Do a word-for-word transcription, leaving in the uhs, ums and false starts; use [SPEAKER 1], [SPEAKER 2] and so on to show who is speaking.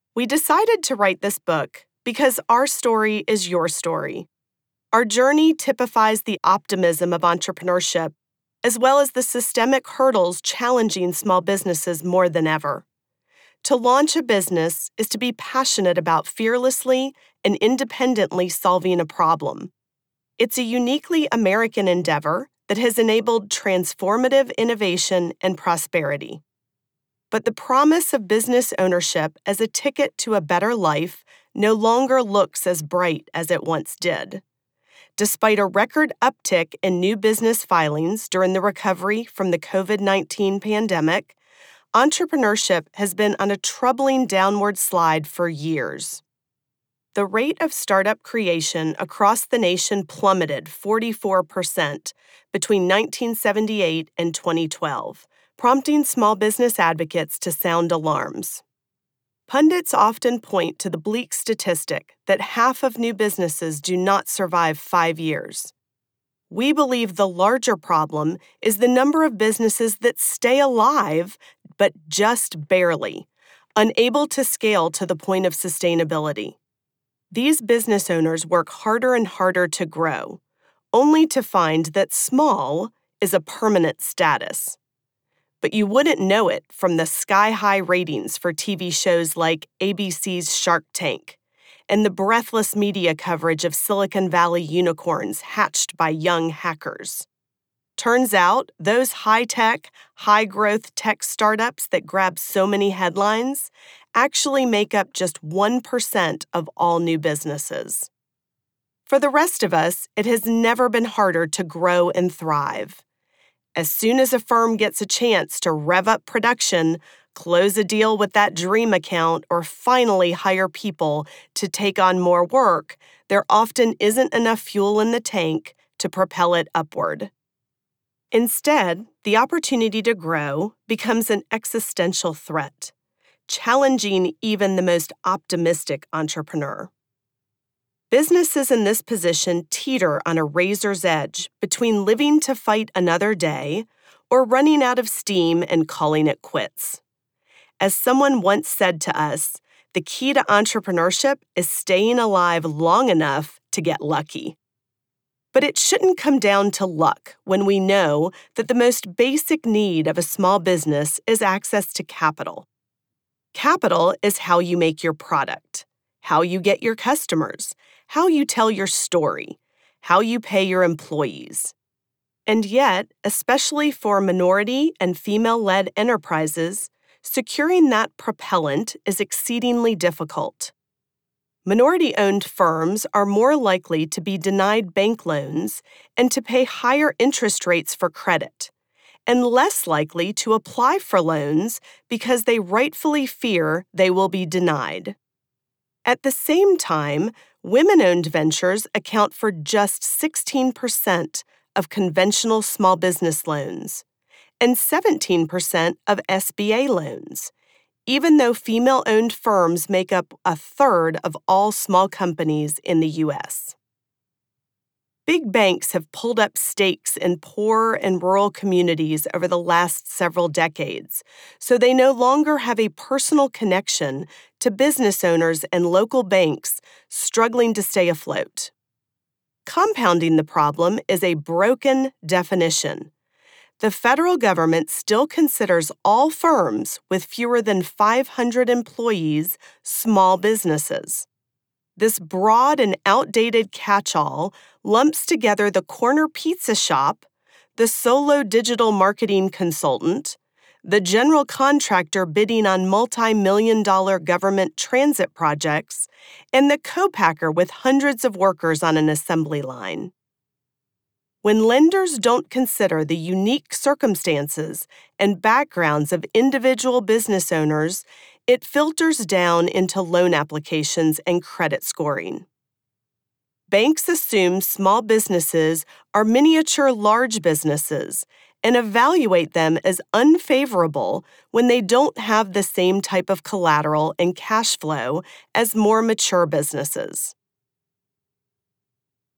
[SPEAKER 1] We decided to write this book because our story is your story. Our journey typifies the optimism of entrepreneurship, as well as the systemic hurdles challenging small businesses more than ever. To launch a business is to be passionate about fearlessly and independently solving a problem. It's a uniquely American endeavor that has enabled transformative innovation and prosperity. But the promise of business ownership as a ticket to a better life no longer looks as bright as it once did. Despite a record uptick in new business filings during the recovery from the covid nineteen pandemic, entrepreneurship has been on a troubling downward slide for years. The rate of startup creation across the nation plummeted forty-four percent between nineteen seventy-eight and twenty twelve, prompting small business advocates to sound alarms. Pundits often point to the bleak statistic that half of new businesses do not survive five years. We believe the larger problem is the number of businesses that stay alive, but just barely, unable to scale to the point of sustainability. These business owners work harder and harder to grow, only to find that small is a permanent status. But you wouldn't know it from the sky-high ratings for T V shows like A B C's Shark Tank and the breathless media coverage of Silicon Valley unicorns hatched by young hackers. Turns out, those high-tech, high-growth tech startups that grab so many headlines actually make up just one percent of all new businesses. For the rest of us, it has never been harder to grow and thrive. As soon as a firm gets a chance to rev up production, close a deal with that dream account, or finally hire people to take on more work, there often isn't enough fuel in the tank to propel it upward. Instead, the opportunity to grow becomes an existential threat, challenging even the most optimistic entrepreneur. Businesses in this position teeter on a razor's edge between living to fight another day or running out of steam and calling it quits. As someone once said to us, the key to entrepreneurship is staying alive long enough to get lucky. But it shouldn't come down to luck when we know that the most basic need of a small business is access to capital. Capital is how you make your product, how you get your customers, how you tell your story, how you pay your employees. And yet, especially for minority and female-led enterprises, securing that propellant is exceedingly difficult. Minority-owned firms are more likely to be denied bank loans and to pay higher interest rates for credit, and less likely to apply for loans because they rightfully fear they will be denied. At the same time, women-owned ventures account for just sixteen percent of conventional small business loans and seventeen percent of S B A loans, even though female-owned firms make up a third of all small companies in the U S. Big banks have pulled up stakes in poor and rural communities over the last several decades, so they no longer have a personal connection to business owners and local banks struggling to stay afloat. Compounding the problem is a broken definition. The federal government still considers all firms with fewer than five hundred employees small businesses. This broad and outdated catch-all lumps together the corner pizza shop, the solo digital marketing consultant, the general contractor bidding on multi-million dollar government transit projects, and the co-packer with hundreds of workers on an assembly line. When lenders don't consider the unique circumstances and backgrounds of individual business owners, it filters down into loan applications and credit scoring. Banks assume small businesses are miniature large businesses and evaluate them as unfavorable when they don't have the same type of collateral and cash flow as more mature businesses.